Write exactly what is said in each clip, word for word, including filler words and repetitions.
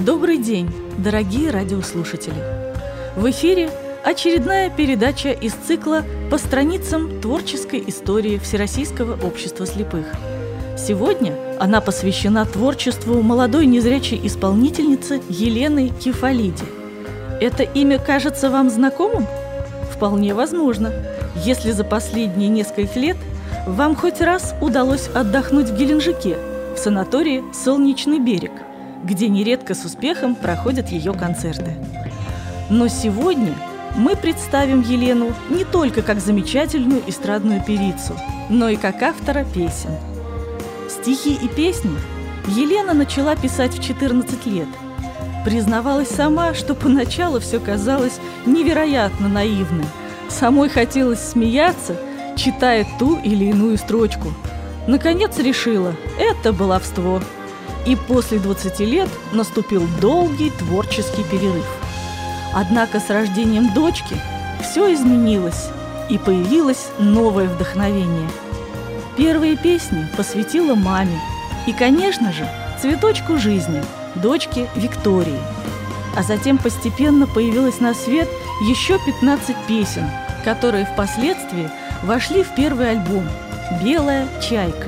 Добрый день, дорогие радиослушатели! В эфире очередная передача из цикла «По страницам творческой истории Всероссийского общества слепых». Сегодня она посвящена творчеству молодой незрячей исполнительницы Елены Кефалиди. Это имя кажется вам знакомым? Вполне возможно, если за последние несколько лет вам хоть раз удалось отдохнуть в Геленджике, в санатории «Солнечный берег», где нередко с успехом проходят ее концерты. Но сегодня мы представим Елену не только как замечательную эстрадную певицу, но и как автора песен. Стихи и песни Елена начала писать в четырнадцать лет. Признавалась сама, что поначалу все казалось невероятно наивным. Самой хотелось смеяться, читая ту или иную строчку. Наконец решила – это баловство. И после двадцати лет наступил долгий творческий перерыв. Однако с рождением дочки все изменилось, и появилось новое вдохновение. Первые песни посвятила маме и, конечно же, цветочку жизни, дочке Виктории. А затем постепенно появилось на свет еще пятнадцать песен, которые впоследствии вошли в первый альбом «Белая чайка».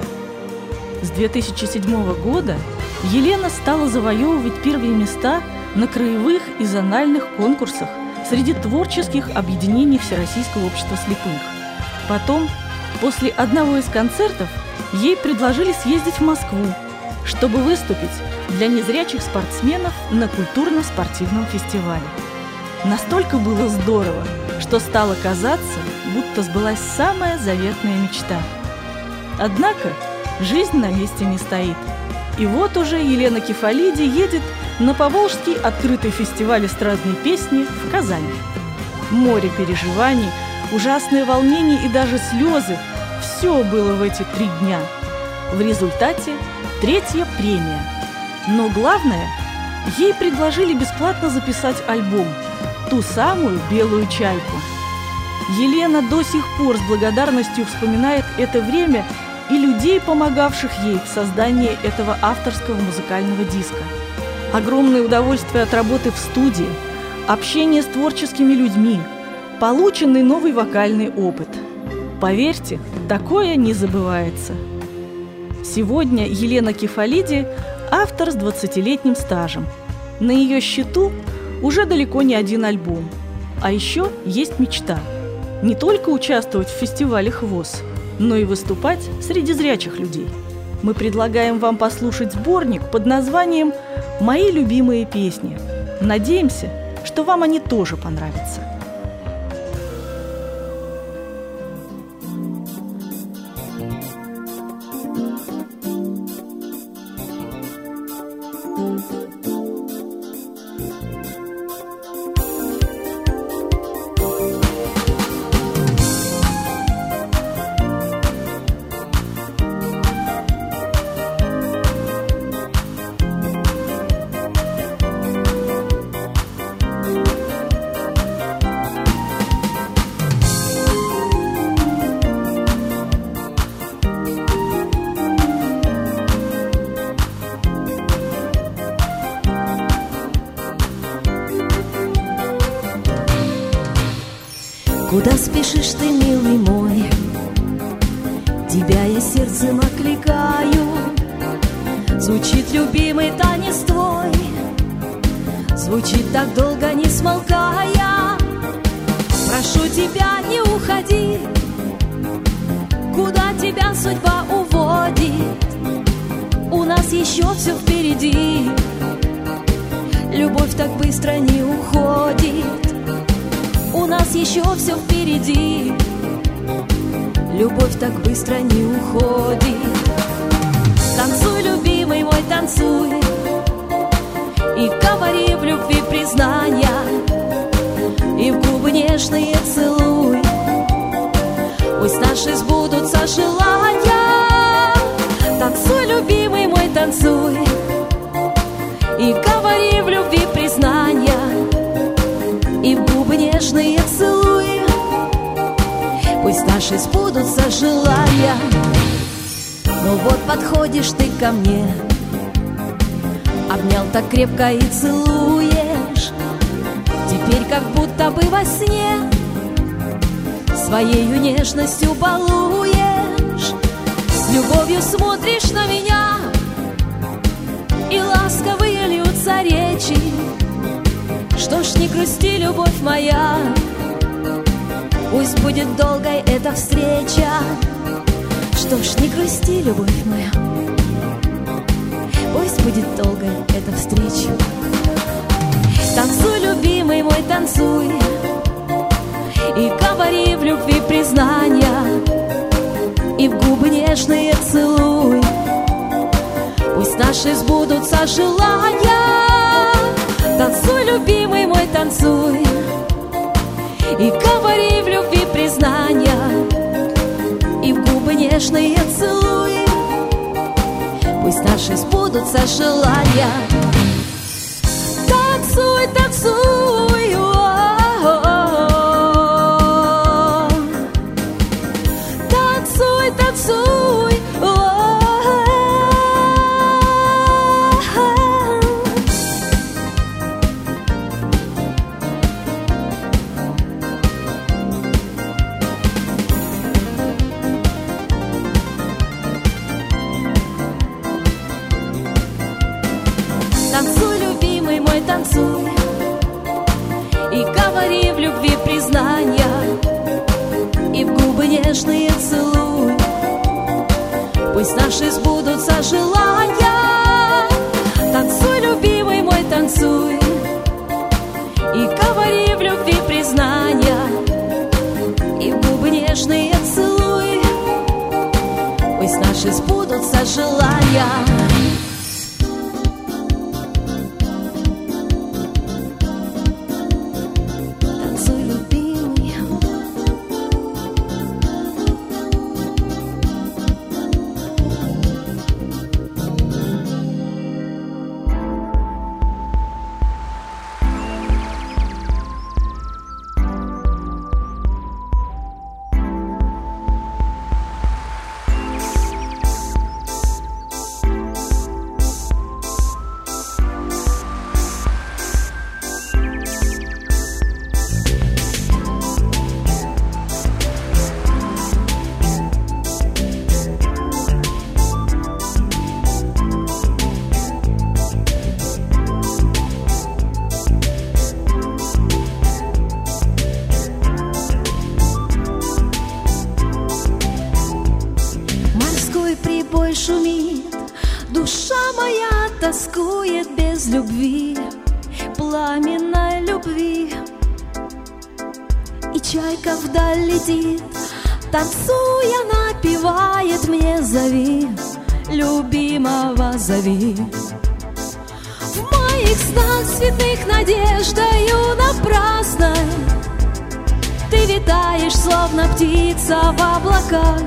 С две тысячи седьмого года Елена стала завоевывать первые места на краевых и зональных конкурсах среди творческих объединений Всероссийского общества слепых. Потом, после одного из концертов, ей предложили съездить в Москву, чтобы выступить для незрячих спортсменов на культурно-спортивном фестивале. Настолько было здорово, что стало казаться, будто сбылась самая заветная мечта. Однако жизнь на месте не стоит. И вот уже Елена Кефалиди едет на Поволжский открытый фестиваль эстрадной песни в Казани. Море переживаний, ужасные волнения и даже слезы – все было в эти три дня. В результате третья премия. Но главное, ей предложили бесплатно записать альбом, ту самую «Белую чайку». Елена до сих пор с благодарностью вспоминает это время и людей, помогавших ей в создании этого авторского музыкального диска. Огромное удовольствие от работы в студии, общение с творческими людьми, полученный новый вокальный опыт. Поверьте, такое не забывается. Сегодня Елена Кефалиди – автор с двадцатилетним стажем. На ее счету уже далеко не один альбом. А еще есть мечта – не только участвовать в фестивалях ВОС, но и выступать среди зрячих людей. Мы предлагаем вам послушать сборник под названием «Мои любимые песни». Надеемся, что вам они тоже понравятся. Куда спешишь ты, милый мой? Тебя я сердцем окликаю. Звучит любимый танец твой, звучит так долго не смолкая. Прошу тебя, не уходи, куда тебя судьба уводит. У нас еще все впереди, любовь так быстро не уходит. У нас еще все впереди, любовь так быстро не уходит. Танцуй, любимый мой, танцуй, и говори в любви признания, и в губы нежные целуй. Пусть наши сбудутся желания. Танцуй, любимый мой, танцуй, и говори в любви признания, и в губы нежные целуй. Пусть наши сбудутся желания. Ну вот подходишь ты ко мне, обнял так крепко и целуешь. Теперь как будто бы во сне своею нежностью балуешь. С любовью смотришь на меня, и ласковые льются речи. Что ж, не грусти, любовь моя, пусть будет долгой эта встреча. Что ж, не грусти, любовь моя, пусть будет долгой эта встреча. Танцуй, любимый мой, танцуй, и говори в любви признания, и в губы нежные целуй. Пусть наши сбудутся желания. Танцуй, любимый мой, танцуй, и говори в любви признания, и в губы нежные целуй. Пусть наши сбудутся желания. Танцуй, танцуй, о-о-о. Танцуй, танцуй, о-о-о. Танцуй, любимый мой, танцуй, и говори в любви признания, и в губы нежные целуй. Пусть наши сбудутся желания. Танцуй, любимый мой, танцуй, и говори в любви признания, и в губы нежные целуй. Пусть наши сбудутся желания. Шумит, душа моя тоскует без любви, пламенной любви. И чайка вдаль летит, танцуя, напевает мне: зови, любимого зови. В моих снах цветных надеждою напрасной ты витаешь, словно птица в облаках.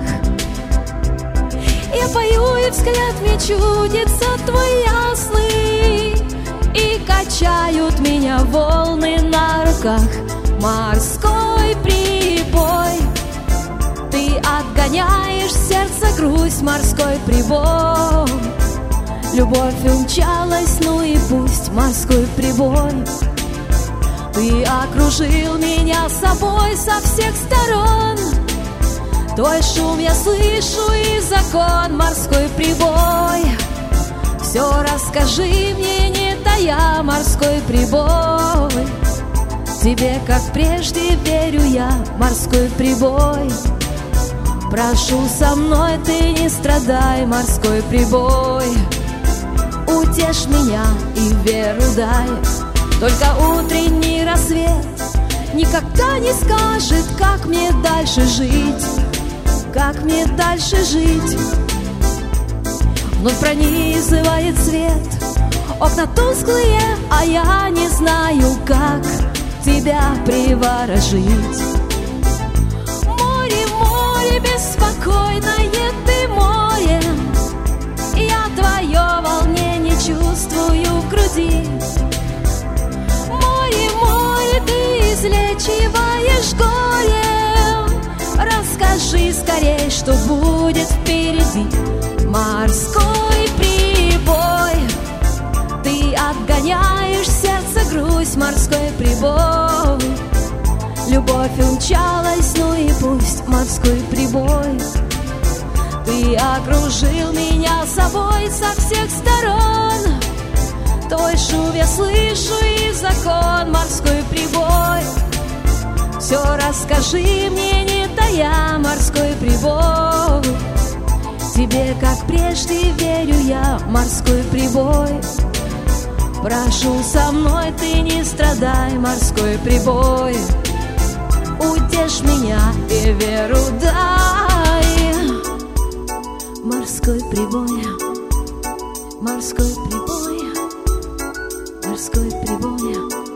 Я пою, и взгляд мне чудится твой ясный, и качают меня волны на руках. Морской прибой, ты отгоняешь в сердце грусть. Морской прибой, любовь умчалась, ну и пусть. Морской прибой, ты окружил меня собой со всех сторон. Твой шум я слышу и закон. Морской прибой, все расскажи мне, не тая. Морской прибой, тебе, как прежде, верю я. Морской прибой, прошу, со мной ты не страдай. Морской прибой, утешь меня и веру дай. Только утренний рассвет никогда не скажет, как мне дальше жить. Как мне дальше жить? Вновь пронизывает свет окна тусклые, а я не знаю, как тебя приворожить. Море, море беспокойное ты море, я твое волнение чувствую в груди. Море, море, ты излечиваешь горе. Расскажи скорей, что будет впереди. Морской прибой, ты загрусь, морской прибой. Любовь умчалась, ну и пусть, морской прибой. Ты окружил меня собой со всех сторон. Твой шум я слышу и закон, морской прибой. Все расскажи мне, не тая, морской прибой. Тебе, как прежде, верю я, морской прибой. Прошу, со мной ты не страдай, морской прибой. Утешь меня и веру дай. Морской прибой, морской прибой, морской прибой.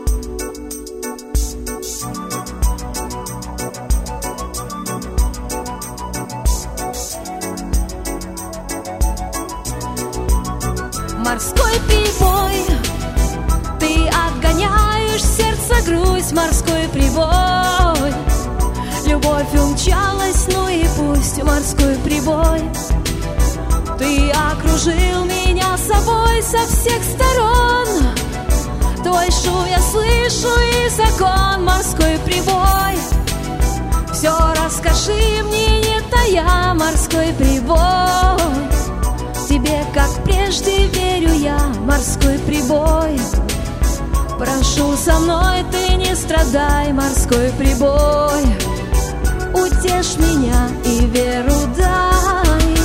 Морской прибой, ты отгоняешь сердце грусть, морской прибой. Любовь умчалась, ну и пусть, морской прибой. Ты окружил меня собой со всех сторон. Твой шум я слышу и закон, морской прибой. Все расскажи мне, не тая, морской прибой. Тебе, как прежде, верю я, морской прибой. Прошу, со мной ты не страдай, морской прибой. Утешь меня и веру дай.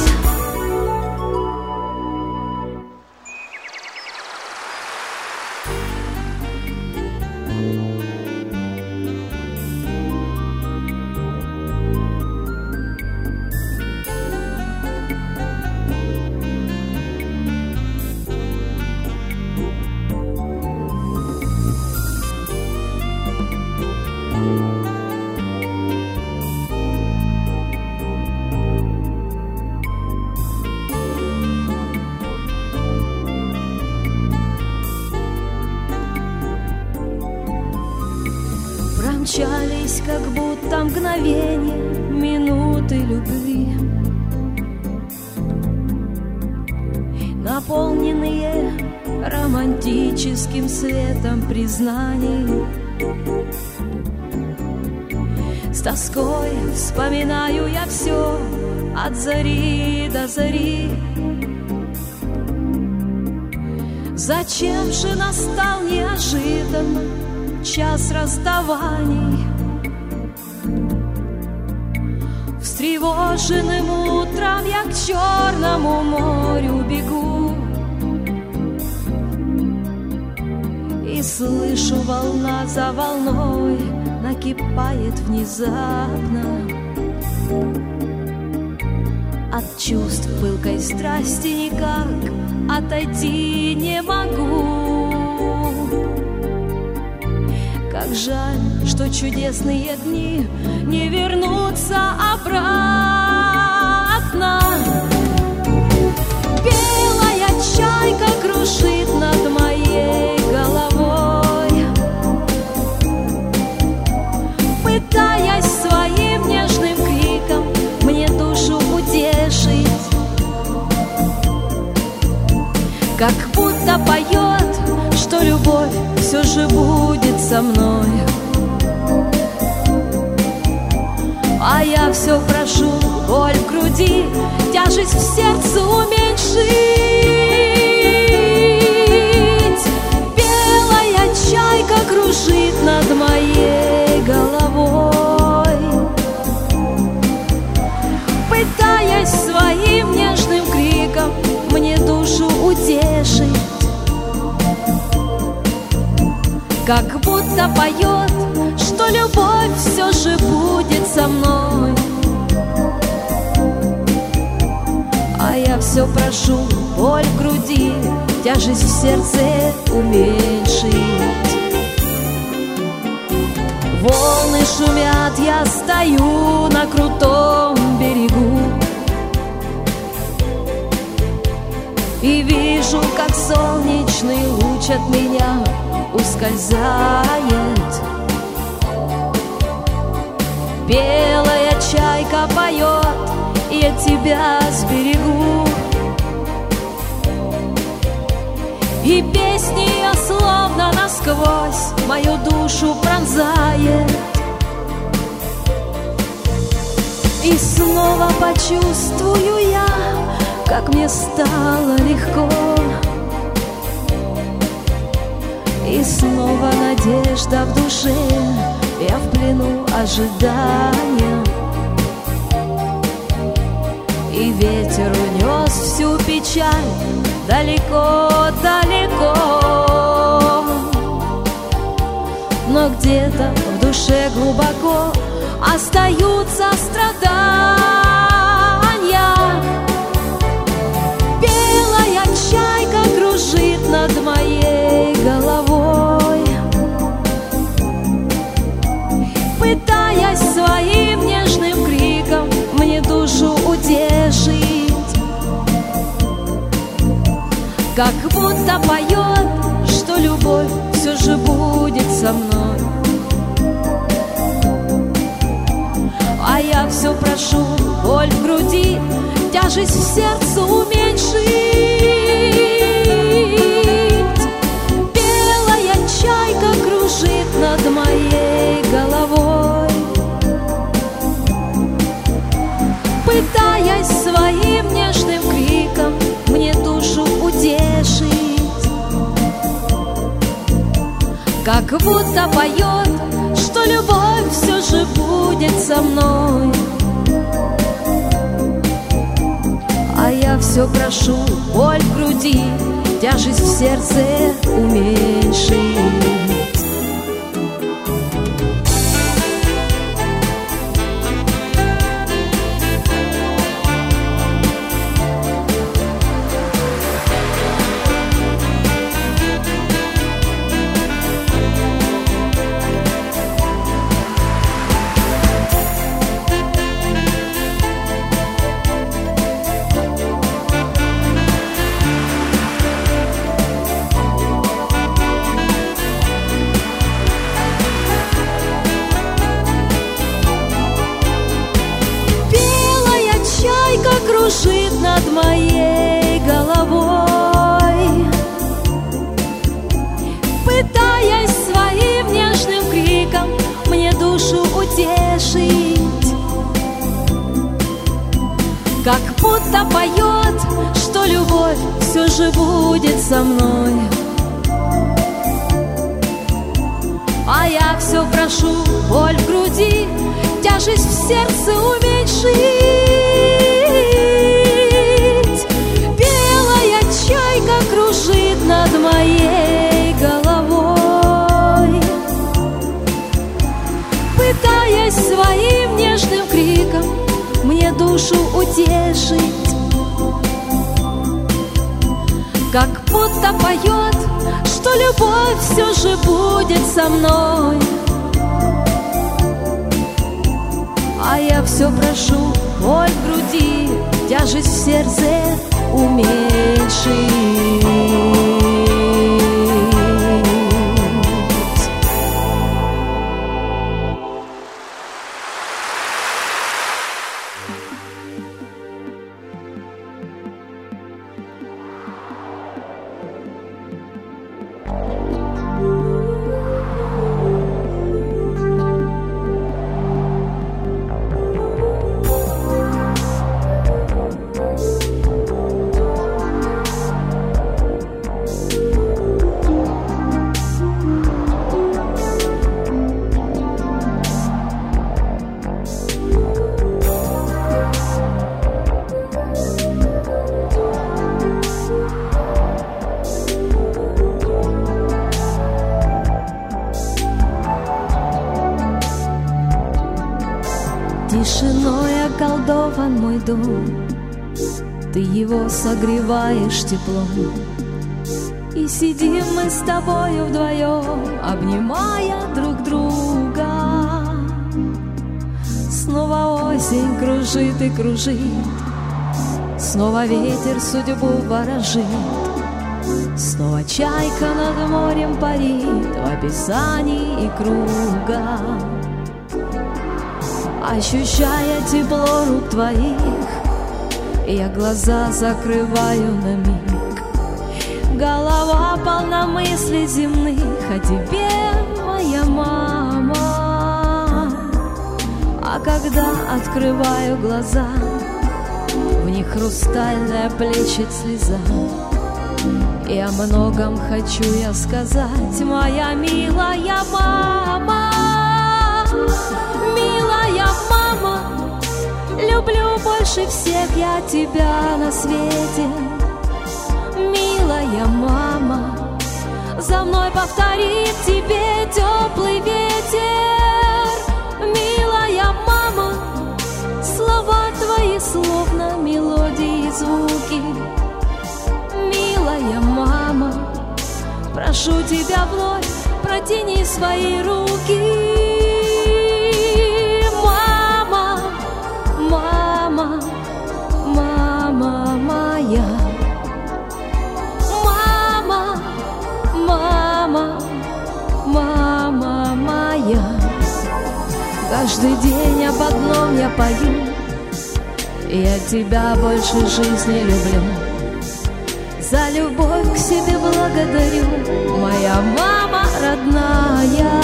Промчались, как будто мгновенья, минуты любви, наполненные романтическим светом признаний. С тоской вспоминаю я все от зари до зари. Зачем же настал неожиданно час расставаний? Встревоженным утром я к Черному морю бегу и слышу, волна за волной накипает внезапно. От чувств пылкой страсти никак отойти не могу. Как жаль, что чудесные дни не вернутся обратно. Белая чайка кружит над моей головой, пытаясь своим нежным криком мне душу утешить. Как будто поет, что любовь все же будет со мной. А я все прошу, боль в груди, тяжесть в сердце уменьшить. Белая чайка кружит над моей головой, пытаясь своим нежным криком мне душу утешить. Как будто поет, что любовь все же будет со мной. А я все прошу, боль в груди, тяжесть в сердце уменьшить. Волны шумят, я стою на крутом берегу и вижу, как солнечный луч от меня ускользает. Белая чайка поет, я тебя сберегу. И песни я словно на насквозь мою душу пронзает. И снова почувствую я, как мне стало легко. И снова надежда в душе, я в плену ожидания. И ветер унес всю печаль далеко-далеко. Но где-то в душе глубоко остаются страдания. Белая чайка кружит над моей головой, пытаясь своим нежным криком мне душу утешить. Как будто поет, что любовь все же будет со мной. А я все прошу боль в груди, тяжесть в сердце уменьшить. Белая чайка кружит над моей головой, пытаясь своим нежным криком мне душу утешить. Как будто поет, что любовь все же будет со мной. А я все прошу боль в груди, тяжесть в сердце уменьшить. Кружит над моей головой, пытаясь своим нежным криком мне душу утешить. Как будто поет, что любовь все же будет со мной. А я все прошу боль в груди, тяжесть в сердце уменьшить. Белая чайка кружит над моей головой, пытаясь своим нежным криком мне душу утешить. Как будто поет, что любовь все же будет со мной. А я все прошу боль в груди, тяжесть в сердце уменьшить. Тишиной околдован мой дом, ты его согреваешь теплом. И сидим мы с тобою вдвоем, обнимая друг друга. Снова осень кружит и кружит, снова ветер судьбу ворожит, снова чайка над морем парит в описании круга. Ощущая тепло рук твоих, я глаза закрываю на миг, Голова полна мыслей земных о тебе, моя мама. А когда открываю глаза, в них хрустальная плещет слеза. И о многом хочу я сказать, моя милая мама. Милая мама, люблю больше всех я тебя на свете. Милая мама, за мной повторит тебе теплый ветер. Милая мама, слова твои словно мелодии и звуки. Милая мама, прошу тебя вновь, протяни свои руки. Мама, мама, мама моя. Мама, мама, мама моя. Каждый день об одном я пою: я тебя больше жизни люблю. За любовь к себе благодарю, моя мама родная.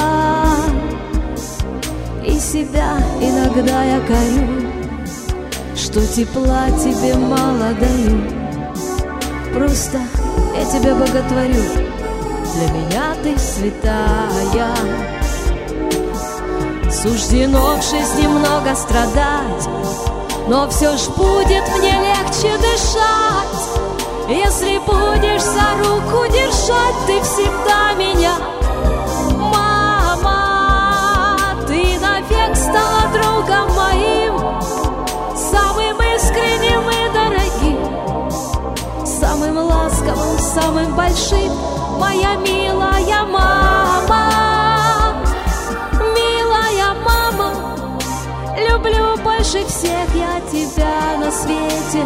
И себя иногда я корю, что тепла тебе мало даю. Просто я тебя боготворю, для меня ты святая. Суждено в жизни много страдать, но все ж будет мне легче дышать, если будешь за руку держать ты всегда меня. Мама, ты навек стала другом моим, самым искренним и дорогим, самым ласковым, самым большим, моя милая мама. Милая мама, люблю больше всех я тебя на свете.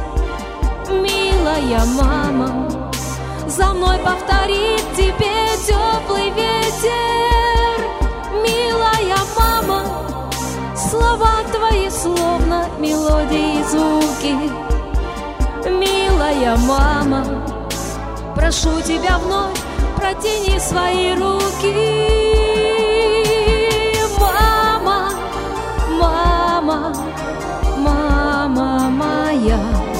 Милая мама, за мной повторит тебе теплый ветер. Милая мама, слова твои словно мелодии и звуки. Милая мама, прошу тебя вновь, протяни свои руки. Мама, мама, мама моя.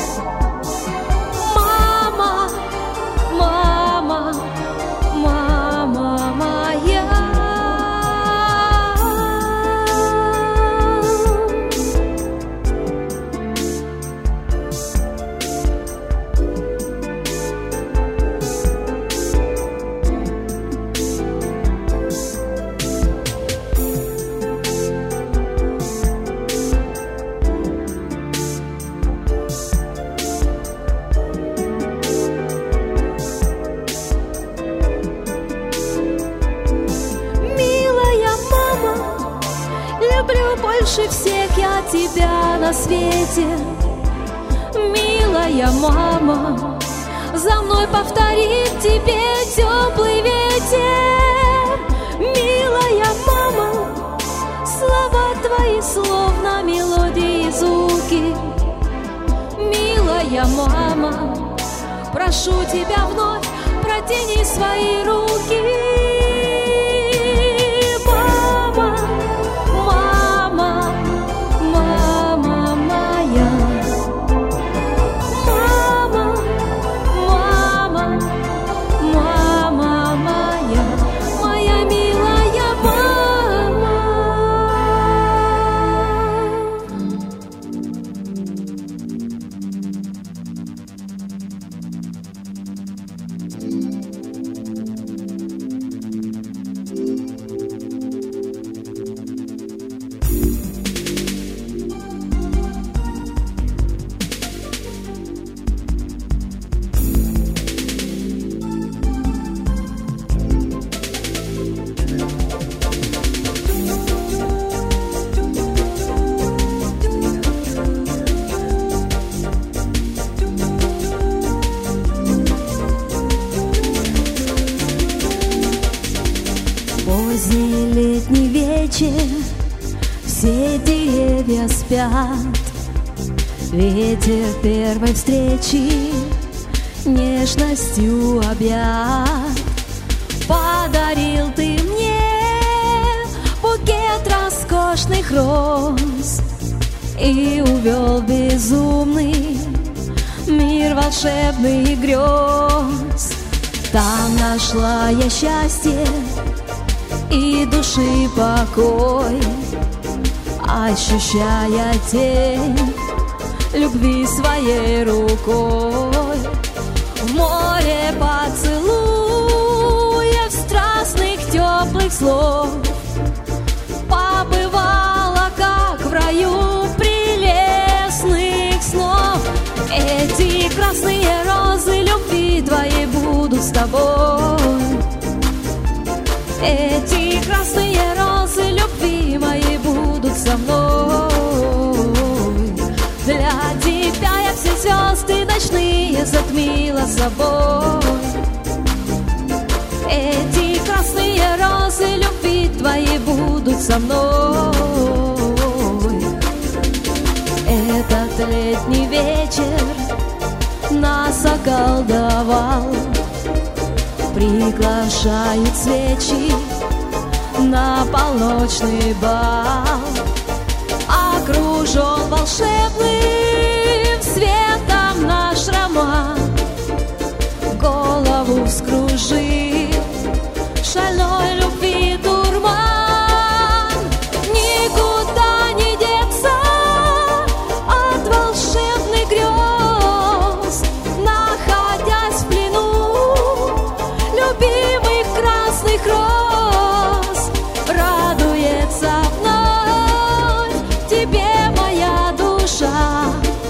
Мама, мама моя. Больше всех я тебя на свете. Милая мама, за мной повторит тебе теплый ветер. Милая мама, слова твои словно мелодии и звуки. Милая мама, прошу тебя вновь, протяни свои руки. Все деревья спят, ветер первой встречи нежностью объят. Подарил ты мне букет роскошных роз и увел в безумный мир волшебных грез. Там нашла я счастье и души покой, ощущая тень любви своей рукой. В море поцелуев, страстных теплых слов побывала, как в раю прелестных снов. Эти красные розы любви твоей будут с тобой. Эти красные розы любви моей будут со мной. Для тебя я все звезды ночные затмила собой. Эти красные розы любви твоей будут со мной. Этот летний вечер нас околдовал, приглашают свечи на полночный бал. Окружен волшебным светом наш роман, голову вскружил шальной любви дурман. Никуда не деться от волшебных грез, находясь в плену любимых красных роз. Радуется вновь тебе моя душа,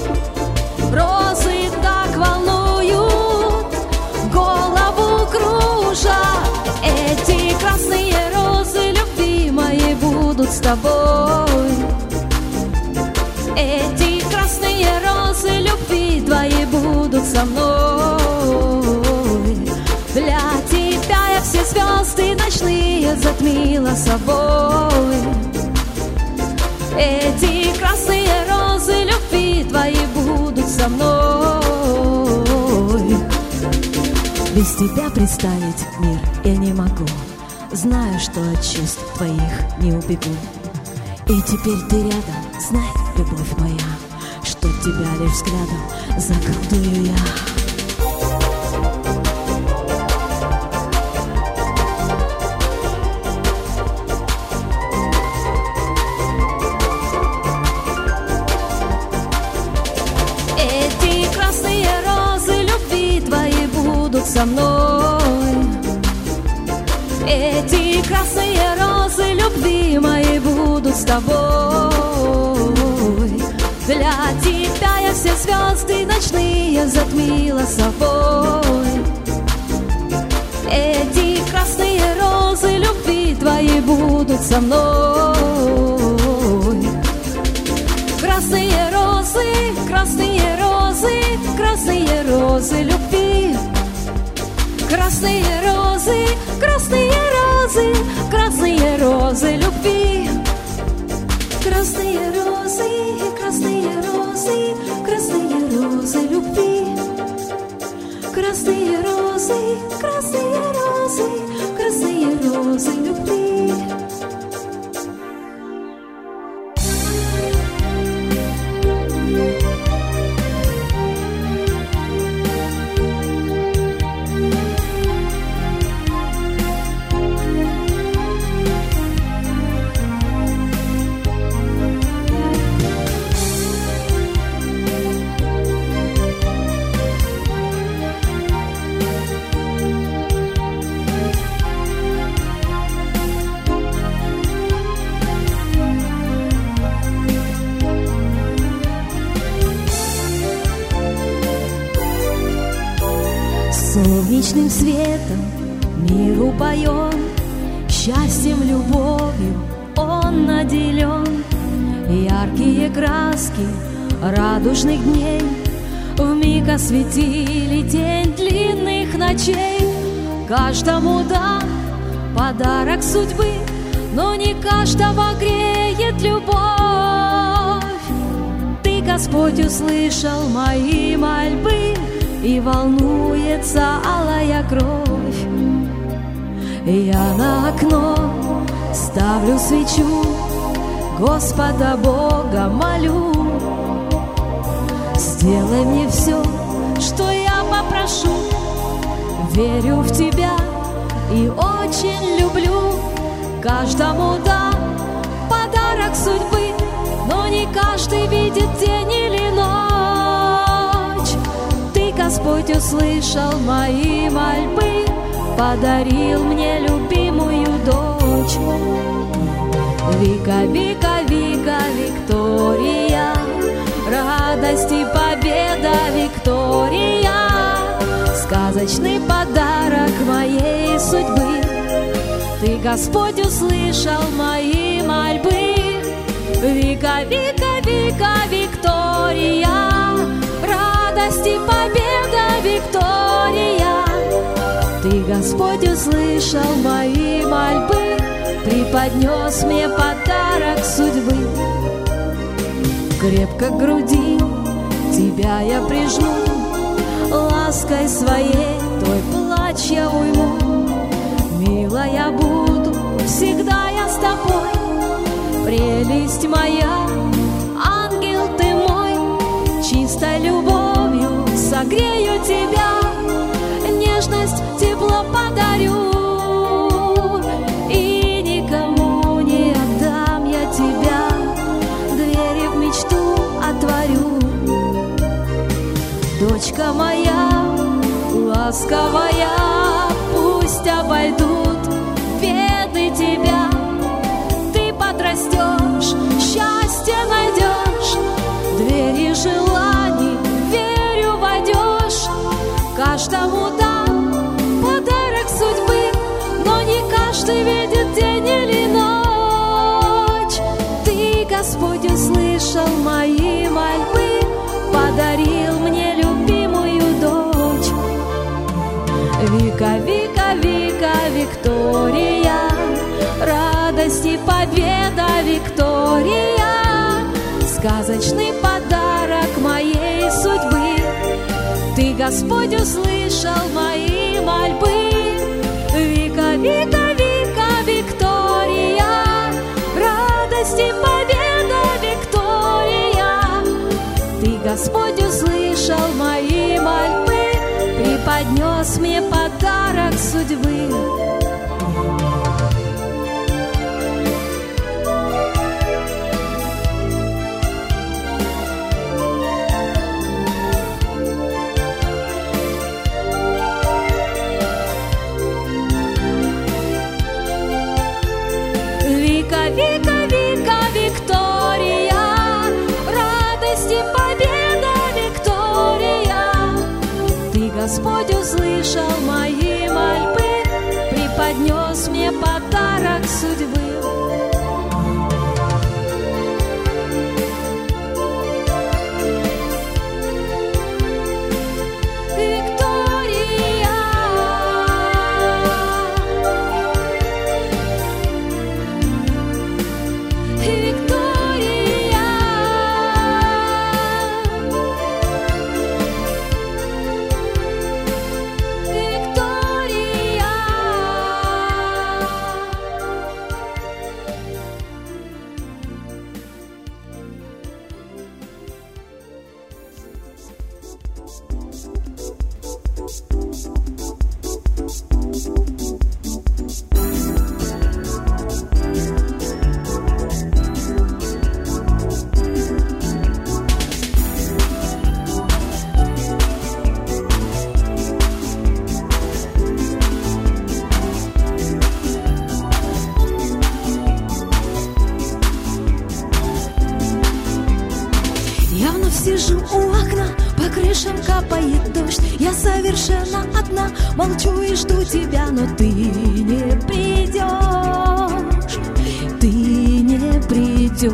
розы так волнуют, голову кружа. Эти красные розы любви моей будут с тобой. Эти красные розы любви твоей будут со мной. Для тебя я все звезды ночные затмила собой. Эти красные розы любви твоей будут со мной. Без тебя представить мир я не могу, знаю, что от чувств твоих не убегу. И теперь ты рядом, знай, любовь моя, что тебя лишь взглядом заколдую я. Со мной. Эти красные розы любви моей будут с тобой. Для тебя я все звезды ночные затмила собой. Эти красные розы любви твоей будут со мной. Красные розы, красные розы, красные розы любви. Красные розы, красные розы, красные розы любви. Красные розы, красные розы, красные розы любви. Красные розы, красные розы, красные розы любви. Солнечным светом мир упоен, счастьем, любовью он наделен. Яркие краски радужных дней вмиг осветили день длинных ночей. Каждому дан подарок судьбы, но не каждого греет любовь. Ты, Господь, услышал мои мольбы, и волнуется алая кровь. Я на окно ставлю свечу, Господа Бога молю. Сделай мне все, что я попрошу. Верю в Тебя и очень люблю. Каждому дам подарок судьбы, но не каждый видит день или ночь. Ты, Господь, услышал мои мольбы, подарил мне любимую дочь. Вика, Вика, Вика, Виктория, радость и победа, Виктория, сказочный подарок моей судьбы. Ты, Господь, услышал мои мольбы. Вика, Вика, Вика, Виктория, радость и победа, Виктория. Ты, Господь, услышал мои мольбы, преподнес мне подарок судьбы. Крепко к груди Тебя я прижму, лаской своей твой плач я уйму. Милая, буду всегда я с тобой, прелесть моя, ангел ты мой. Чистой любовью согрею тебя, нежность, тепло подарю, и никому не отдам я тебя, двери в мечту отворю. Дочка моя, ласковая, пусть обойдут беды тебя. Ты подрастешь, счастье найдешь, двери желаний верю войдешь. Каждому дам подарок судьбы, но не каждый видит день или ночь. Ты, Господь, услышал мои мольбы, подарил мне любимую дочь. Вика, Вика, Вика, Виктория, радость и победа, Виктория, сказочный подарок моей судьбы. Ты, Господь, услышал мои мольбы. Вика, Вика, Вика, Виктория, радость и победа, Виктория. Ты, Господь, услышал мои мольбы, преподнес мне подарок судьбы. Вика, Вика, Вика, Виктория, радость и победа, Виктория. Ты, Господь, услышал мои мольбы, преподнес мне подарок судьбы. Сижу у окна, по крышам капает дождь. Я совершенно одна, молчу и жду тебя, но ты не придешь, ты не придешь.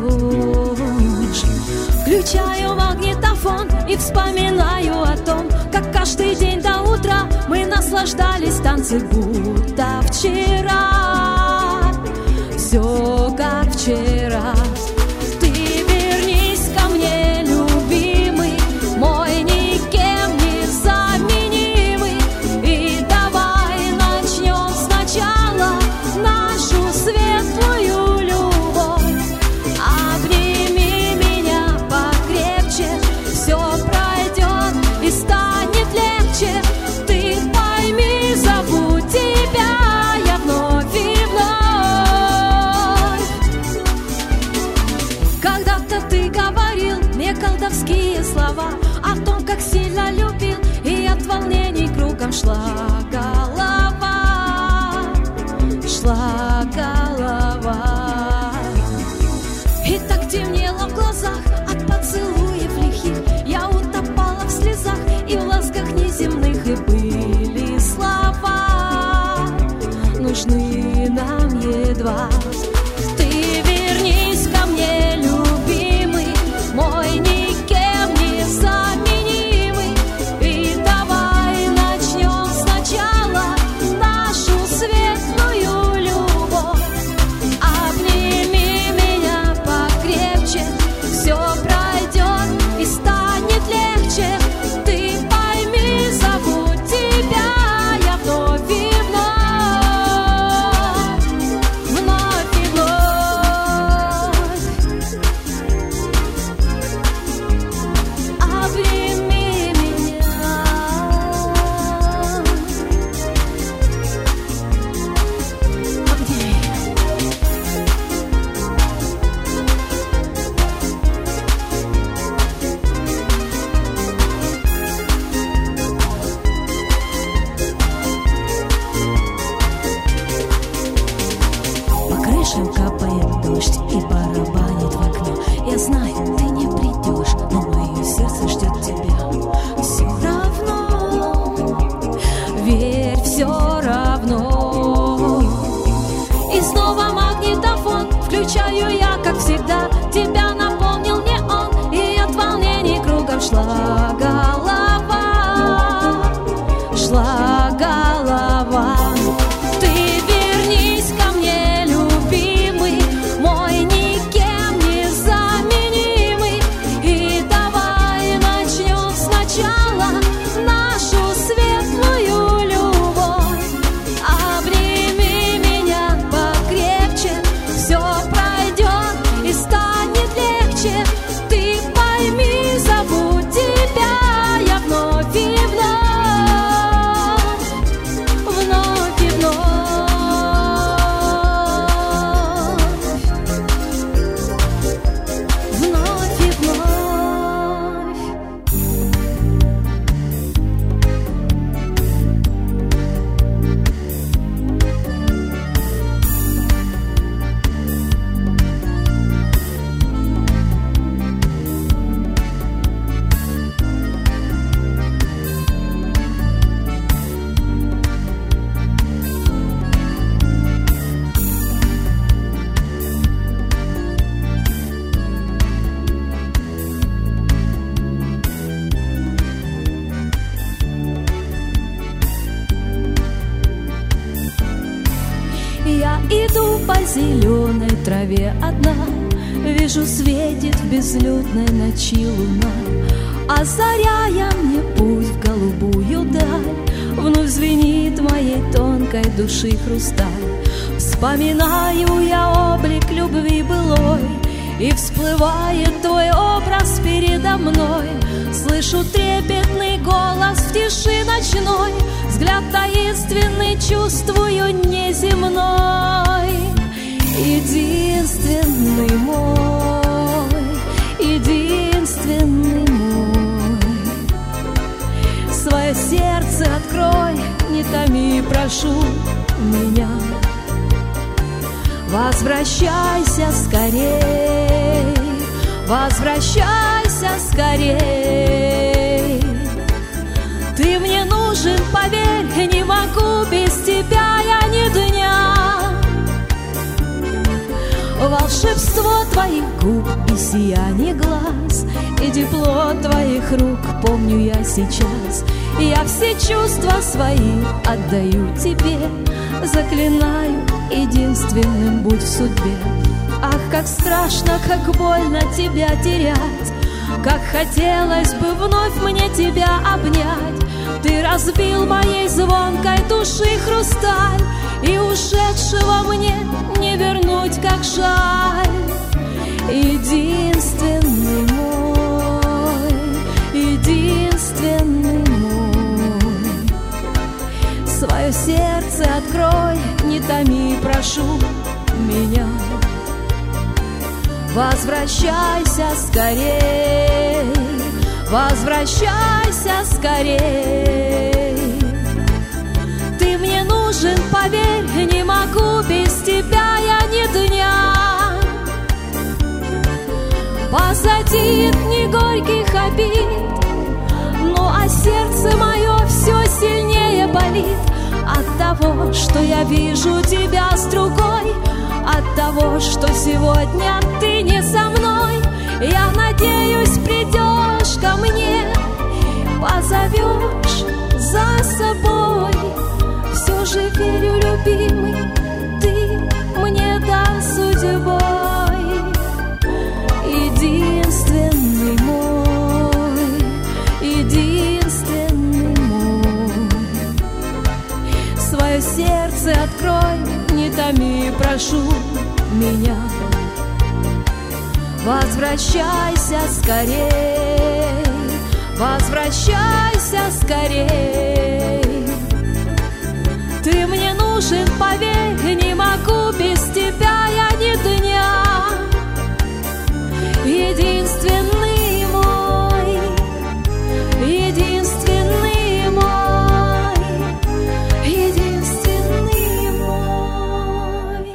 Включаю магнитофон и вспоминаю о том, как каждый день до утра мы наслаждались танцем, будто вчера. Все как вчера. Вернись ко мне, любимый, мой никем не заменимый. шла голова, шла голова. И так темнело в глазах от поцелуев лихих, я утопала в слезах и в ласках неземных, и были слова, нужны нам едва. Ты вернись ко мне, любимый, мой никем не заменимый, и давай начнем сначала нашу светлую любовь. Обними меня покрепче, все пройдет и станет легче. Ты пойми, зову тебя я вновь и вновь, вновь и вновь. Обними меня. Обними. По крышам капает дождь и барабанит в окно. Я знаю, ты не придешь, но мое сердце ждет тебя. Все равно, верь, все равно. И снова магнитофон включаю я, как всегда. Тебя напомнил мне он, и от волнений кругом шла голова, шла голова. Ты вернись ко мне, любимый, мой никем не заменимый, и давай начнем сначала нашу светлую любовь. Обними меня покрепче, все пройдет и станет легче. Ты пойми, зову тебя я вновь и вновь, вновь и вновь, вновь и вновь. Я иду по зеленой траве одна, вижу, светит в безлюдной ночи луна, озаряя мне путь в голубую даль. Вновь звенит моей тонкой души хрусталь. Вспоминаю я облик любви былой, и всплывает твой образ передо мной. Слышу трепетный голос в тиши ночной, взгляд таинственный чувствую неземной. Единственный мой, единственный мой, свое сердце открой, не томи, прошу меня. Возвращайся скорей, возвращайся скорей. Ты мне нужен, поверь, не могу без тебя я ни дня. Волшебство твоих губ и сияние глаз, и тепло твоих рук помню я сейчас. Я все чувства свои отдаю тебе, заклинаю, единственным будь в судьбе. Ах, как страшно, как больно тебя терять, как хотелось бы вновь мне тебя обнять. Ты разбил моей звонкой души хрусталь, и ушедшего мне не вернуть, как жаль. Единственный мой, единственный мой, свое сердце открой, не томи, прошу меня. Возвращайся скорей, возвращайся скорей. будет ни горьких обид. Ну а сердце мое все сильнее болит от того, что я вижу тебя с другой, от того, что сегодня ты не со мной. Я надеюсь, придешь ко мне, позовешь за собой. Все же верю, любимый, ты мне дан судьбой. Единственный мой, единственный мой. Свое сердце открой, не томи, прошу меня. Возвращайся скорей, возвращайся скорей. Ты мне нужен, поверь, не могу без тебя я ни дня. Единственный мой, единственный мой, единственный мой.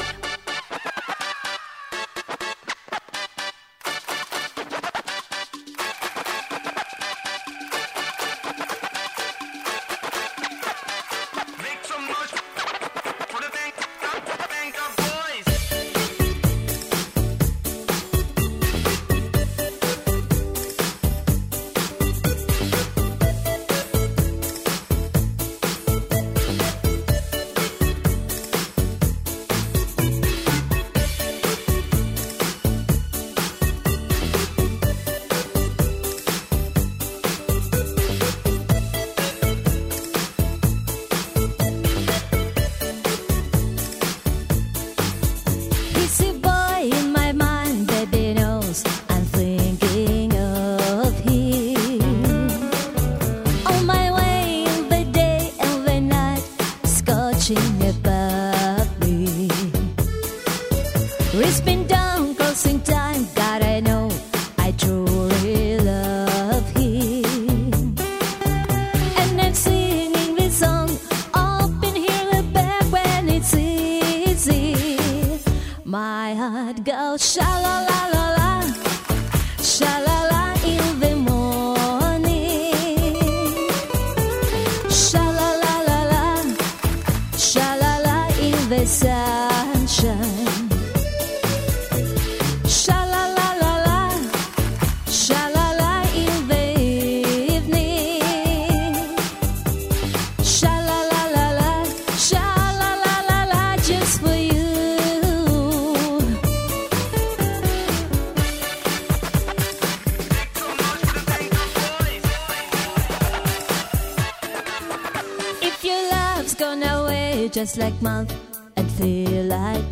Just like month and feel like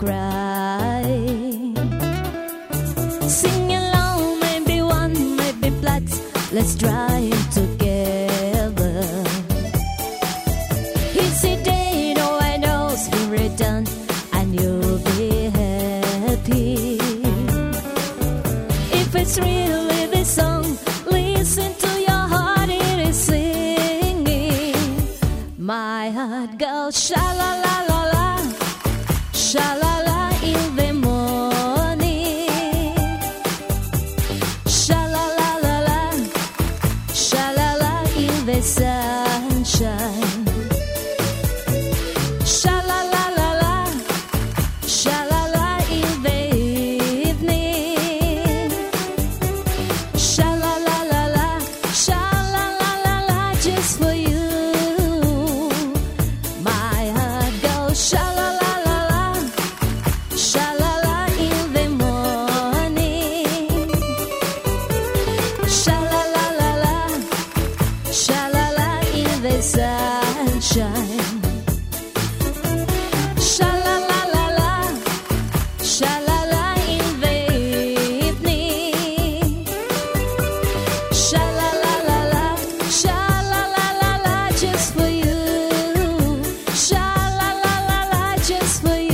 crying. Sing along, maybe one, maybe plots. Let's try it together. It's a day, no one knows he returned, and you'll be happy. If it's really the song, listen to your heart, it is singing. My heart goes sha la la la la, sha la la in the morning, sha la la la la, sha la la in the sunshine, sha la la la la, sha la la in the evening, sha la la la la, sha la la la la, just for you. Sunshine, sha la la la la, sha la la in the evening, sha la la la la, sha la la la la, just for you, sha la la la la, just for you.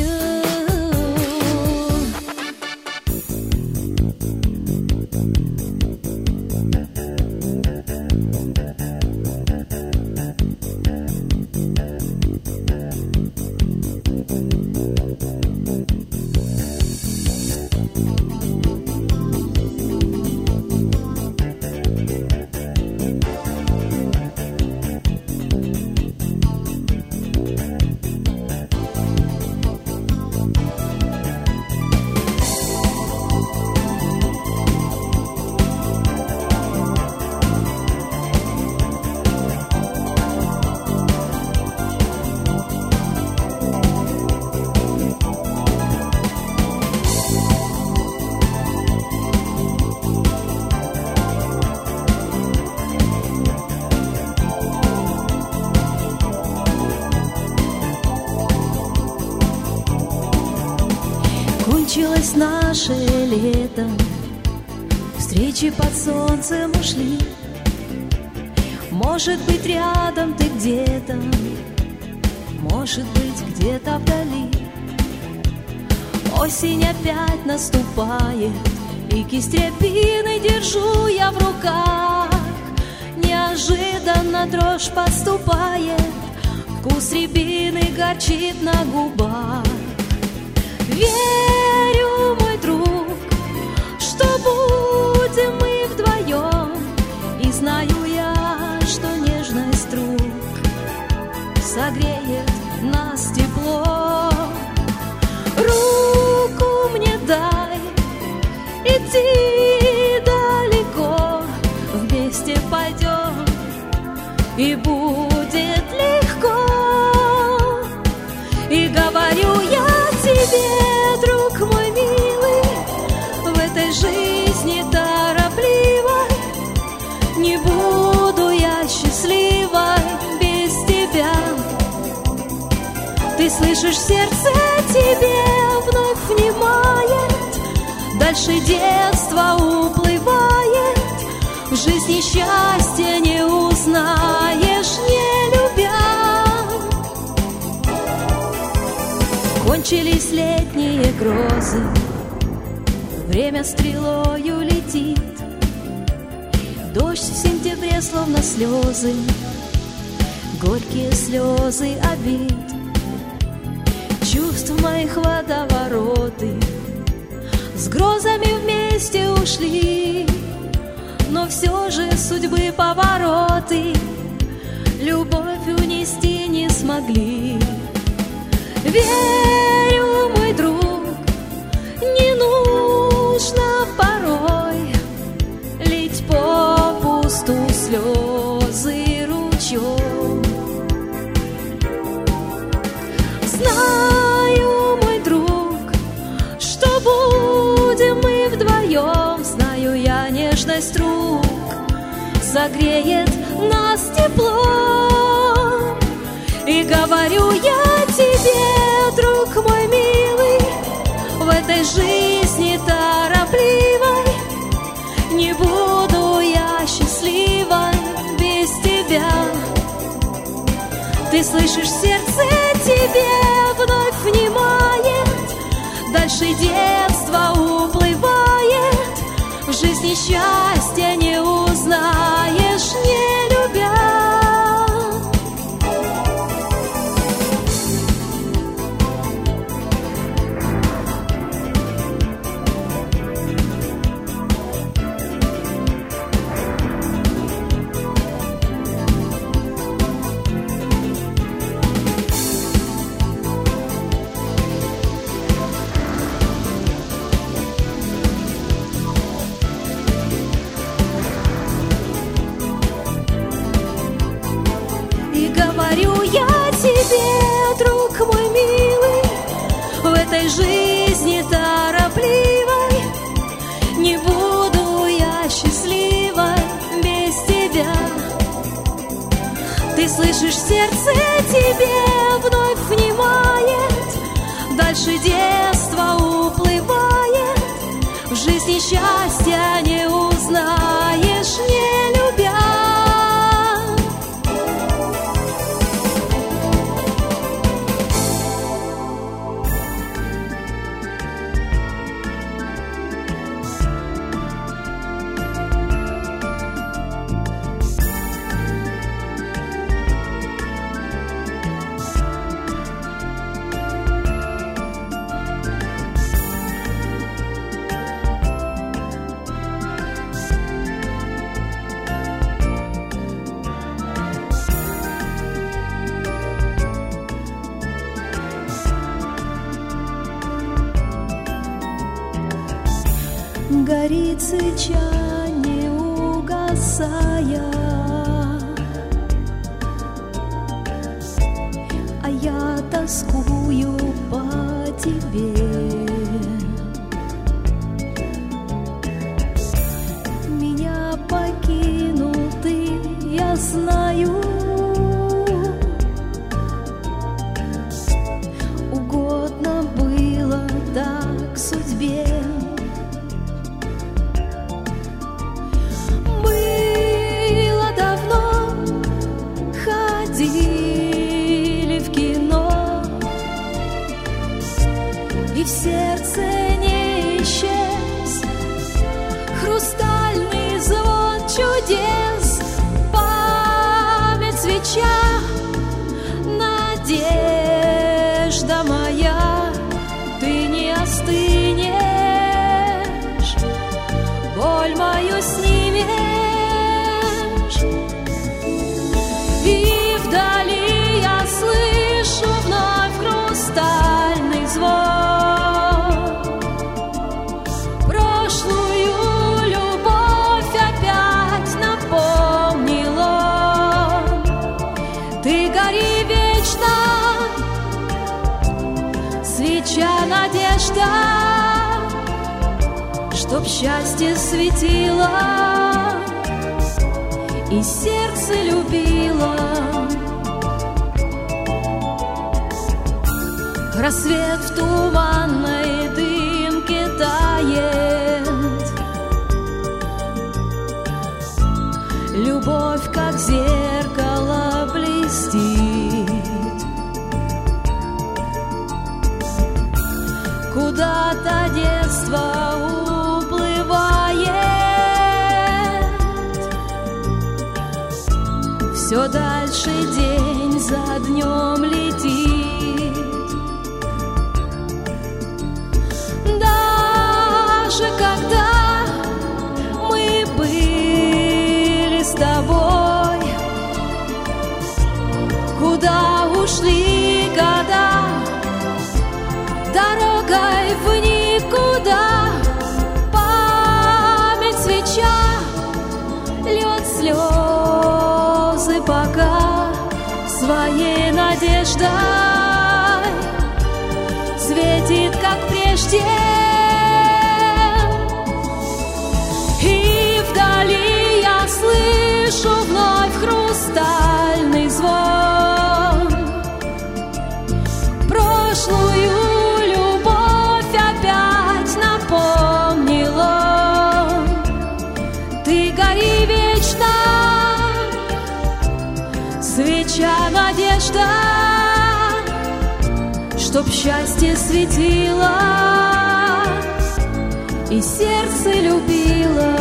Кончилось наше лето, встречи под солнцем ушли. Может быть, рядом ты где-то, может быть, где-то вдали. Осень опять наступает, и кисть рябины держу я в руках. Неожиданно дрожь поступает, вкус рябины горчит на губах. Верю, мой друг, что будем мы вдвоем, и знаю я, что нежность рук согреет нас тепло. Руку мне дай, идти далеко, вместе пойдем, и будет легко. И говорю я тебе, друг мой милый, в этой жизни торопливой не буду я счастливой без тебя. Ты слышишь, сердце тебе вновь внимает, дальше детство уплывает, в жизни счастья не узнаешь, не любя. Кончились летние грозы, время стрелою летит. Дождь в сентябре словно слезы, горькие слезы обид. Чувств моих водовороты с грозами вместе ушли, но все же судьбы повороты любовь унести не смогли. Верю, мой друг, не нужно порой лить попусту слезы ручьем. Знаю, мой друг, что будем мы вдвоем, знаю я, нежность рук согреет нас теплом. И говорю я тебе, друг мой милый, в этой жизни торопливой не буду я счастливой без тебя. Ты слышишь, сердце тебе вновь внимает, дальше детство уплывает, в жизни счастья не узнаешь, не любя. Жизни торопливой не буду я счастливой без тебя. Ты слышишь, сердце тебе вновь внимает, дальше детство уплывает, в жизни счастья не узнаешь, не любя. Горит свеча, не угасая, а я тоскую по тебе. Меня покинул ты, я знаю. Угодно было так судьбе. в сердце не исчез хрустальный звон чудес, память свеча, надежда моя, ты не остынешь, боль мою снимешь, и вдали я слышу вновь хрустальный звон. Прошлую любовь опять напомнил он. Ты гори вечно, свеча, надежда, чтоб счастье светило и сердце любило. Рассвет в туманной дымке тает, любовь, как зеркало, блестит. Куда-то детство уплывает, все дальше день за днем летит. Даже когда мы были с тобой, куда ушли года, дорогой в никуда, память свеча льет слезы пока своей надеждой, светит, как прежде, и вдали я слышу вновь хрустальный звон. Прошлую любовь опять напомнил он. Ты гори вечно, свеча, надежда, чтоб счастье светило и сердце любило.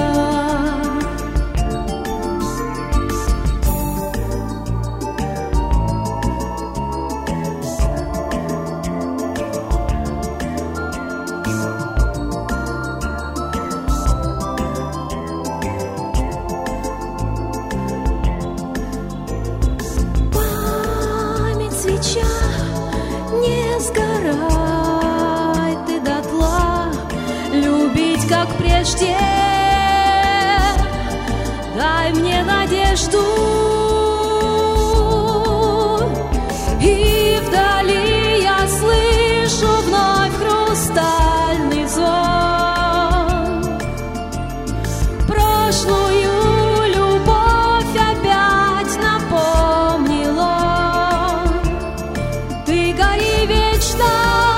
Память свеча, не сгорай ты дотла, любить, как прежде, дай мне надежду. И вдали я слышу вновь хрустальный звон. Прошлую любовь опять напомнил он. Ты гори вечно,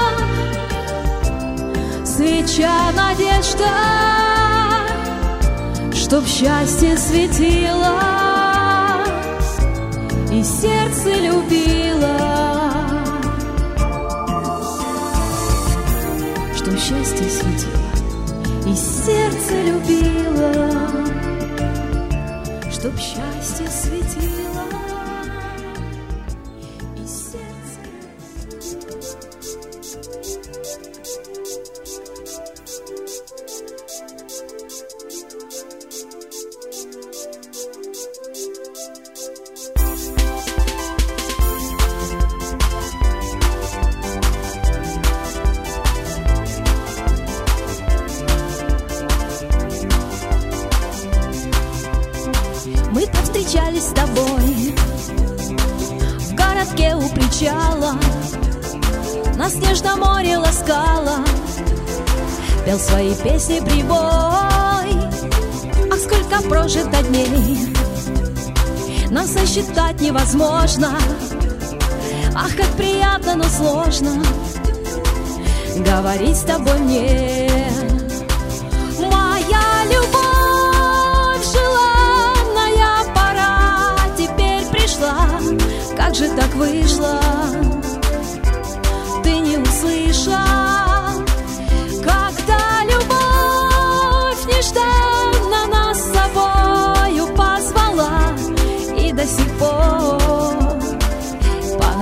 свеча, надежда, чтоб счастье светило и сердце любило. Чтоб счастье светило и сердце любило. Чтоб счастье светило и сердце Мы повстречались с тобой в городке у причала, на снежном море ласкала, пел свои песни прибой. А сколько прожито дней, нам сосчитать невозможно. Ах, как приятно, но сложно говорить с тобой мне. Моя любовь, желанная пора теперь пришла. Как же так вышло, ты не услышал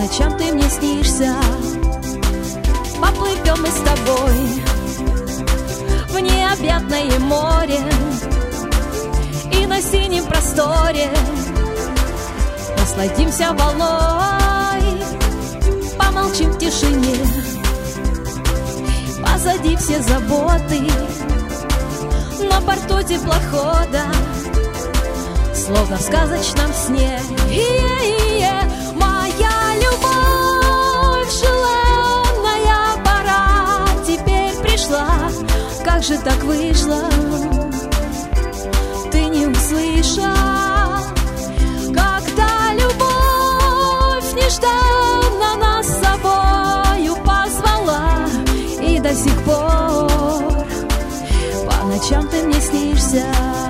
ночам ты мне снишься. Поплывем мы с тобой в необъятное море, и на синем просторе насладимся волной. Помолчим в тишине, позади все заботы, на борту теплохода, словно в сказочном сне. И-е-е-е, моя любовь, желанная пора теперь пришла. Как же так вышло, ты не услышал, когда любовь нежданно нас с собою позвала, и до сих пор по ночам ты мне снишься.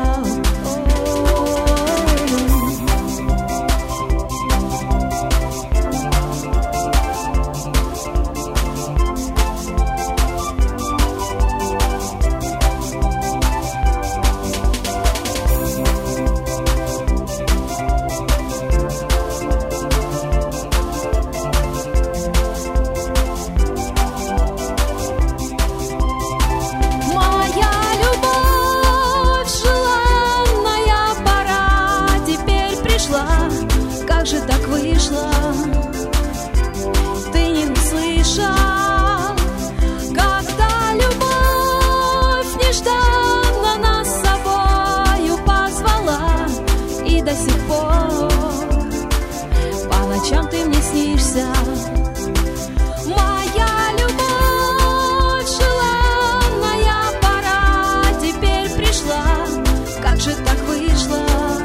Как же так вышло, ты не услышал, когда любовь нежданно нас с собою позвала, и до сих пор по ночам ты мне снишься. Моя любовь, желанная пора теперь пришла. Как же так вышло,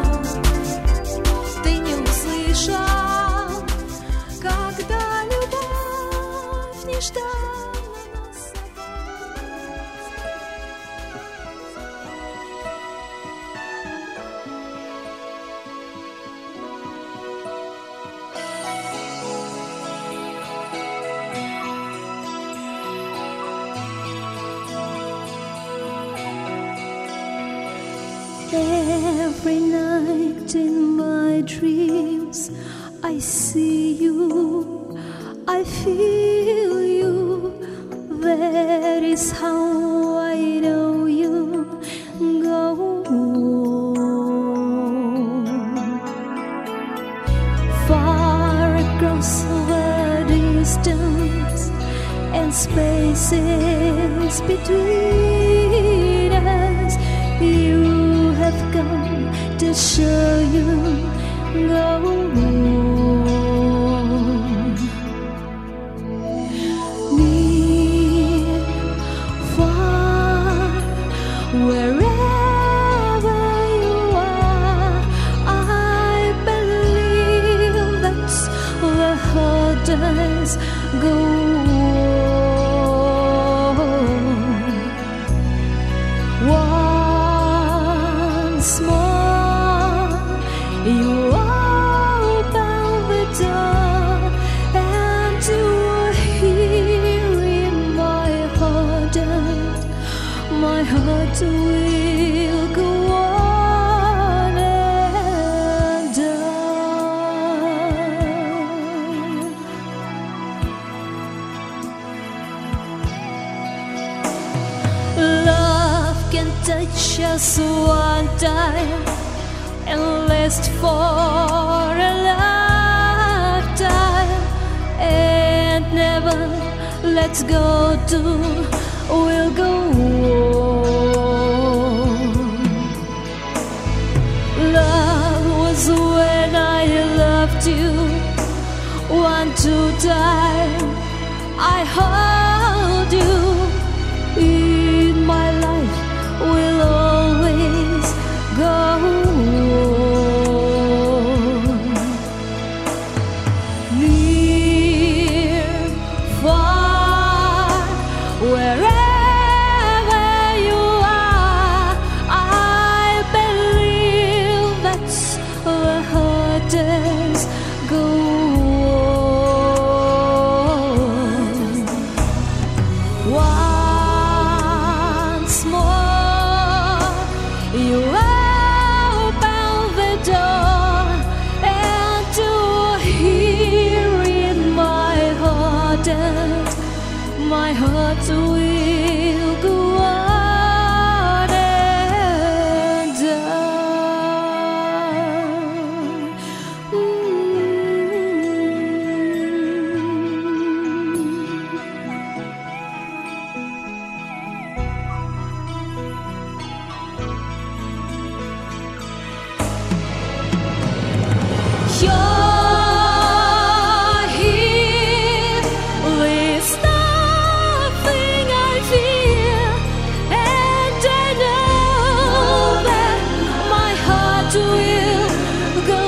когда любовь нежданно нас с Every night in my dreams I see you, I feel you. That is how I know you go. Far across the distance and spaces between us, you have come to show you go. Go once more, you open the door, and you are here in my heart, and my heart will go on and on. Love can touch us one time and last for a lifetime, and never let's go to, we'll go on. Love was when I loved you one, two time, I hold you. In my life will always go on. Near, far, wherever you are, I believe that's the hardest go on. my heart will go on and on. You're here with nothing I feel, and I know that my heart will go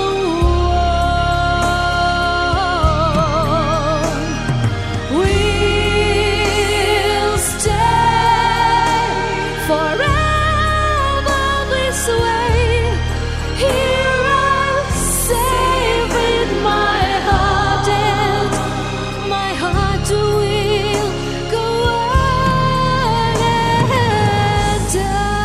on. We'll stay forever this way. Here I say with my heart, and my heart will go on and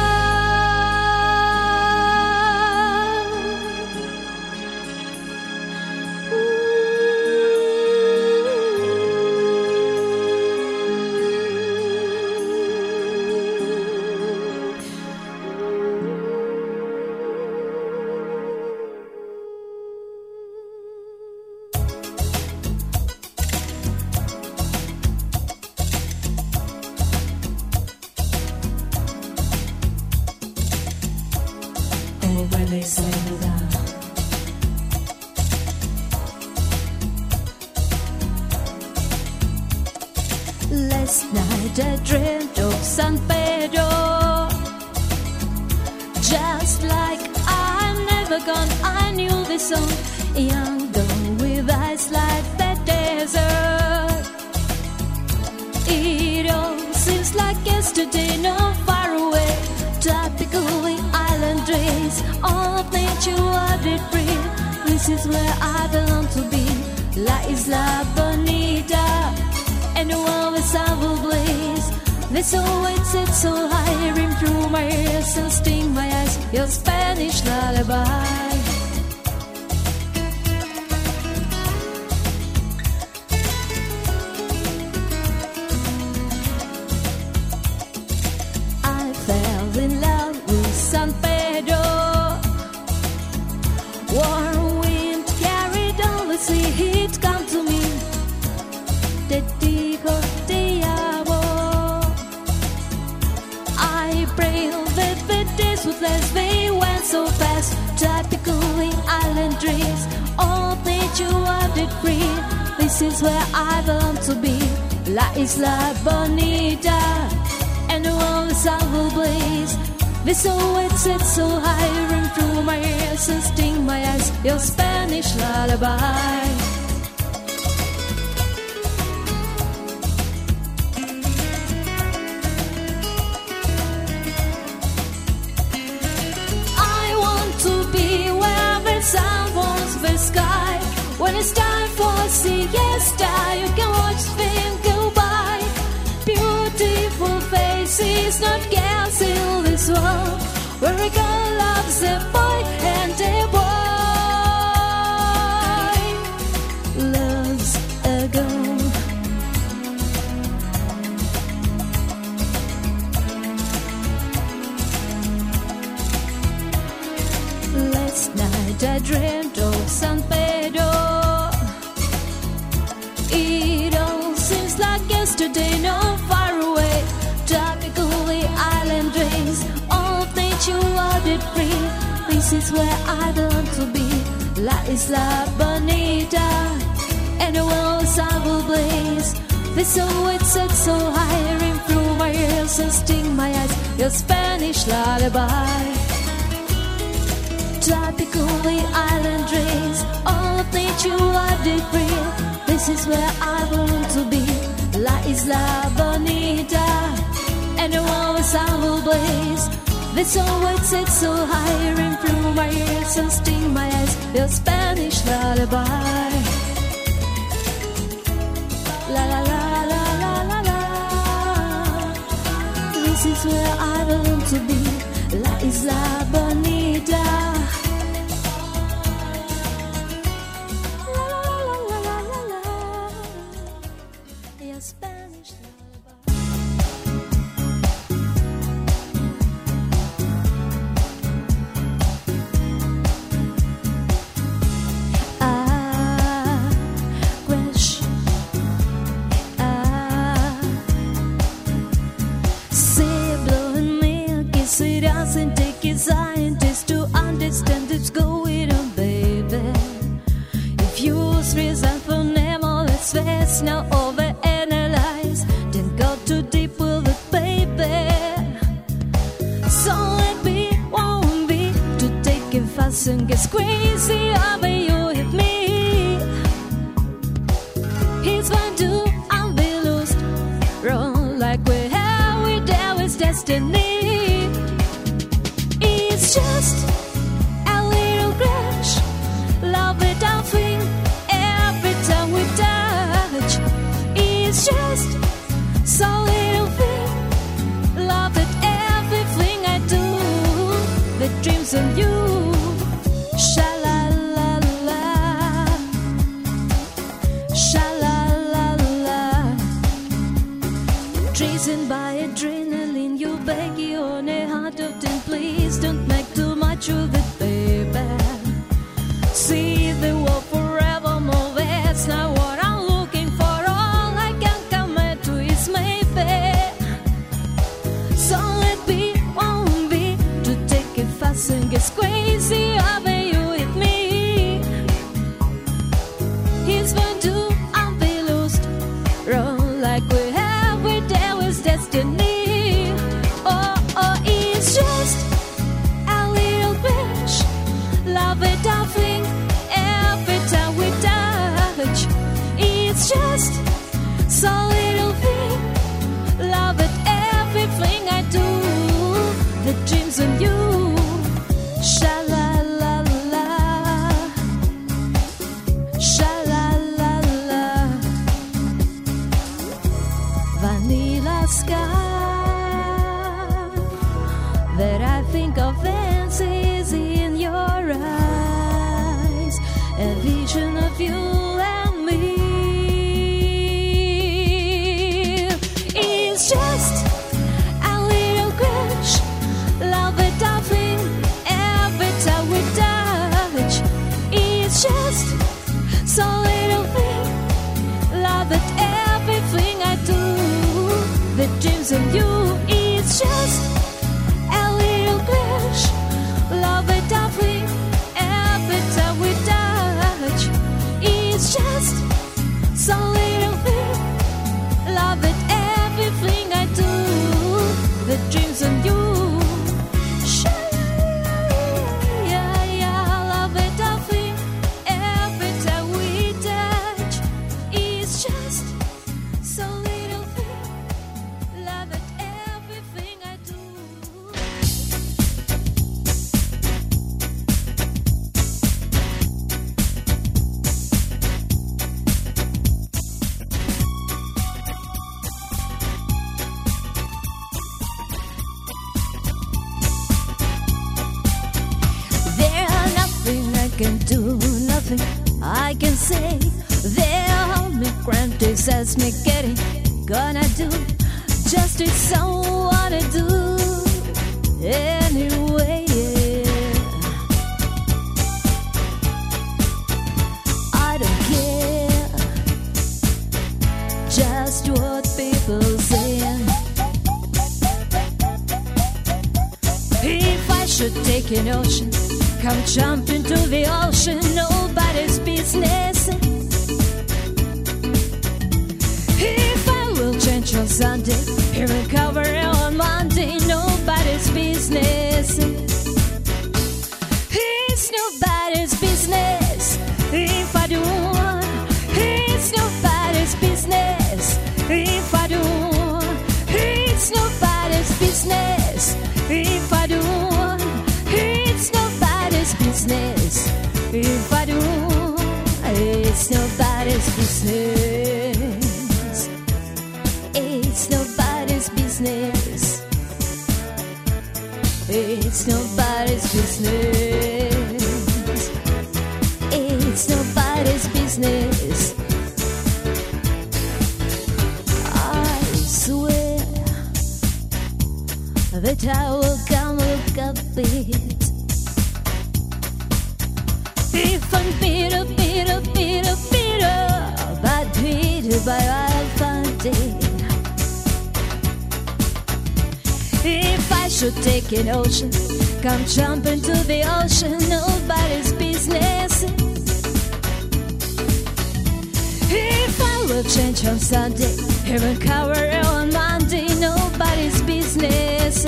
oh, when they settle down. Last night I dreamed of San Pedro, just like I'm never gone. I knew this song, young dawn with eyes like the desert. It all seems like yesterday, not far away. Tropically island dreams, all of nature wandered free. This is where I belong to be, La Isla Bonita, and the world is our blaze. This always sits so high, ring through my ears and sting my eyes. Your Spanish lullaby. I fell in love with San Pedro. Warm wind carried on the sea, he'd come to me. Te digo te amo. I pray that the days would last, they went so fast. Tropically island dreams, all nature wandered free. This is where I belong to be, La Isla Bonita, and the world is our blaze. This always sits so high, ring through my ears and sting my eyes. Your Spanish lullaby. I want to be where the sun warms the sky. When it's time for siesta, you can watch them go by. Beautiful faces, not girls in this world, where a girl loves a boy and a boy loves a girl. Last night I dreamed of San Pedro. It all seems like yesterday, not far away. Tropically island dreams, all of nature wandered free. This is where I belong to be, La Isla Bonita, and the world is our blaze. This always sits so high, ring through my ears and sting my eyes. Your Spanish lullaby. Tropically island dreams, all of nature wandered free. This is where I belong to be, La Isla Bonita, and the world is our blaze. This always sits so high, ring through my ears and sting my eyes. Your Spanish lullaby. La la la la la la la. This is where I belong to be, La Isla Bonita. La la la la la la la. Your Spanish lullaby. let's not overanalyze. Then go too deep with it, baby. So let me, won't be to take it fast and get crazy over you hit me. He's fine to I'll be lost, wrong like we're how we there with destiny. It's just a little crush, love without thing. Every time we touch, it's just so little thing. Love it, everything I do. The dreams of you, sha la la la, sha la la la. Driven by adrenaline, you beg you on a heart of tin. Please don't make too much of it, baby. See the world forevermore. That's not what I'm looking for. All I can commit to is maybe. So let be, won't be to take it fast and get crazy over you with me. He's fun to I'll be lost, wrong like we have, we're there with destiny. Oh, oh, it's just a little crush, love it, darling. Every time we touch, it's just so little thing. Love it, everything I do. The dreams of you, sha la la la, sha la la la. Vanilla sky that I think of fancies in your eyes, a vision of you and me. It's just a little crush, love it, darling. Every time we touch, it's just so little thing. Love it, everything I do. The dreams of you, it's just a little crush, love it, darling. Every time we touch, it's just so little thing. Love it, everything I do. The dreams of you. Yeah, yeah, love it, darling. Every time we touch, it's just so little thing. Love it, everything I do. There's nothing I can do, nothing I can say. There hold me granted, says me getting gonna do just as so wanna do anyway. I don't care just what people say. If I should take an ocean, come jump into the ocean, nobody's business. If I will change on Sunday, here recover on Monday, nobody's business. It's nobody's business. If I do, it's nobody's business. If I do, it's nobody's business. If I do, it's nobody's business. If I do, it's nobody's business. It's nobody's business. It's nobody's business. It's nobody's business. I swear that I will come look a bit. If I'm bitter, bitter, bitter, bitter, but bitter, but I'll find it. If I should take an ocean, come jump into the ocean, nobody's business. If I will change on Sunday. He will cover on Monday. Nobody's business.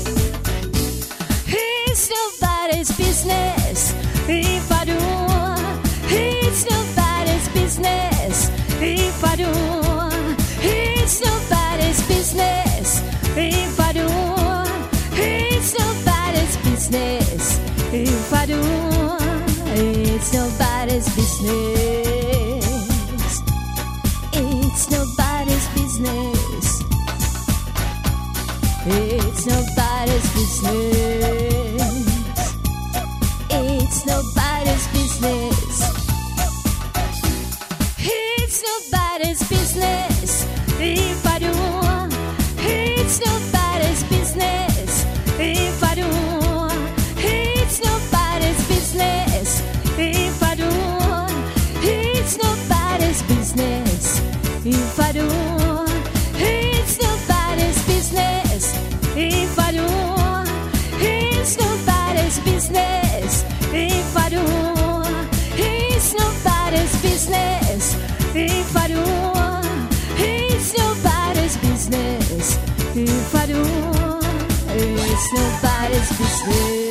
It's nobody's business if I do. It's nobody's business if I do. It's nobody's business if I do. It's nobody's business if I do. It's nobody's business. It's nobody's business. It's nobody's business. It's nobody's business. It's nobody's business if I do. It's nobody's business if I do. It's nobody's business if I do. It's nobody's business if I do. It's nobody's business if I do. It's nobody's business if I do. It's nobody's business if I do. It's nobody's business if I do. It's nobody's business.